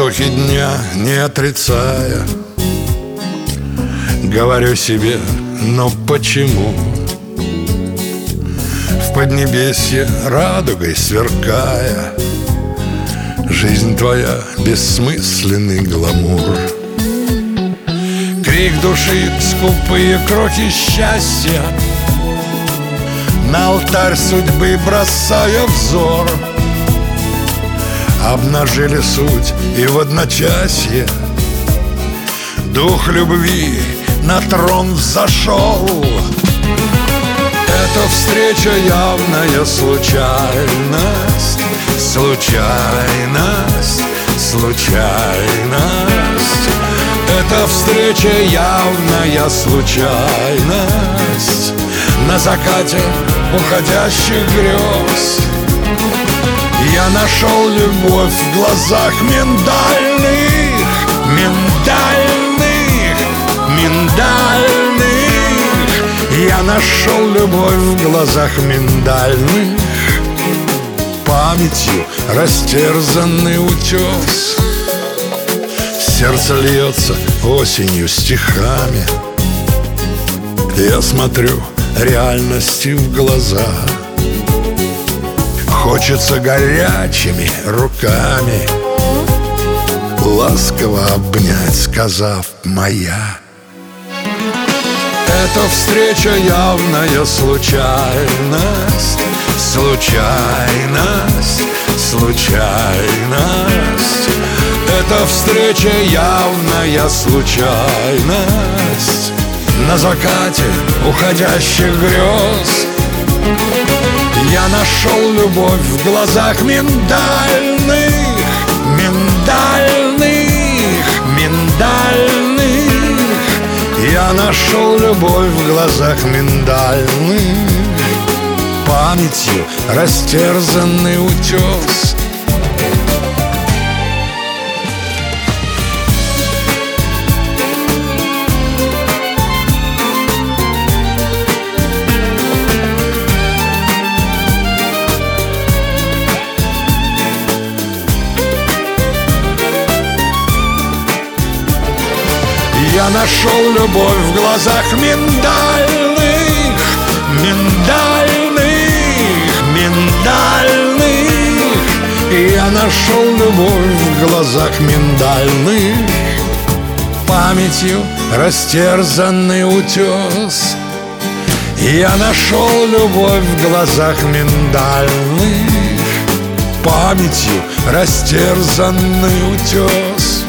духе дня не отрицая, говорю себе, но почему в поднебесье радугой сверкая жизнь твоя бессмысленный гламур? Крик души, скупые крохи счастья, на алтарь судьбы бросая взор, обнажили суть и в одночасье дух любви на трон взошел. Эта встреча явная случайность, случайность, случайность. Эта встреча явная случайность на закате уходящих грез. Я нашел любовь в глазах миндальных, миндальных, миндальных. Я нашел любовь в глазах миндальных, памятью растерзанный утес. Сердце льется осенью стихами, я смотрю реальности в глаза. Хочется горячими руками ласково обнять, сказав «моя». Эта встреча явная случайность, случайность, случайность. Эта встреча явная случайность на закате уходящих грез. Я нашел любовь в глазах миндальных, миндальных, миндальных. Я нашел любовь в глазах миндальных, памятью растерзанный утес. Я нашел любовь в глазах миндальных, миндальных, миндальных. Я нашел любовь в глазах миндальных, памятью растерзанный утес. Я нашел любовь в глазах миндальных, памятью растерзанный утес.